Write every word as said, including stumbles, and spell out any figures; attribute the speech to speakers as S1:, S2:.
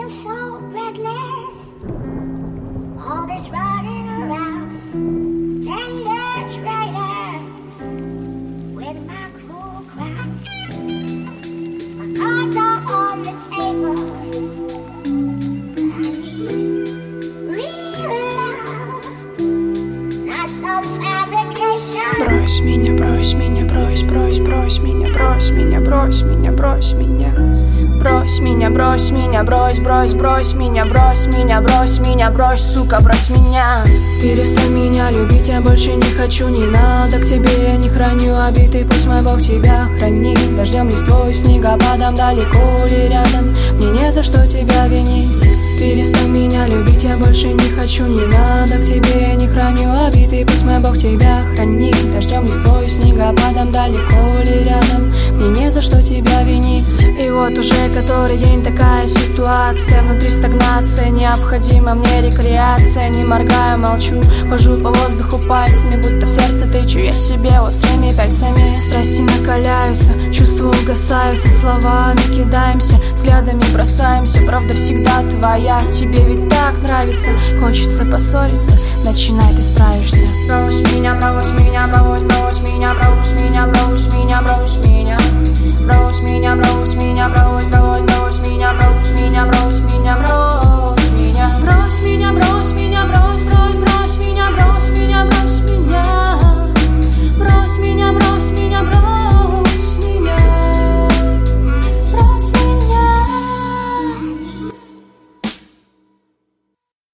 S1: feel so breathless. All this running around, tender traitor with my cruel crown. My cards are on the table. I need real love, not some fabrication.
S2: Брось меня, брось меня, брось, брось, брось меня, брось меня, брось меня, брось меня. Брось меня, брось меня, брось, брось, брось меня, брось меня, брось меня, брось, сука, брось меня. Перестань меня любить, я больше не хочу, не надо к тебе, я не храню обиды, пусть мой Бог тебя хранит. Дождем листвой, снегопадом, далеко ли рядом, мне не за что тебя винить. Перестань меня любить, я больше не хочу, не надо к тебе, я не храню обиды, пусть мой Бог тебя хранит. Дождем листвой, снегопадом, далеко ли рядом, мне не за что тебя винить. И вот уже который день такая ситуация, внутри стагнация, необходима мне рекреация. Не моргая, молчу, хожу по воздуху пальцами, будто в сердце тычу я себе острыми пальцами. Страсти накаляются, чувства угасаются, словами кидаемся, взглядами бросаемся. Правда всегда твоя, тебе ведь так нравится, хочется поссориться, начинай, ты справишься. Брось меня, брось меня, брось, брось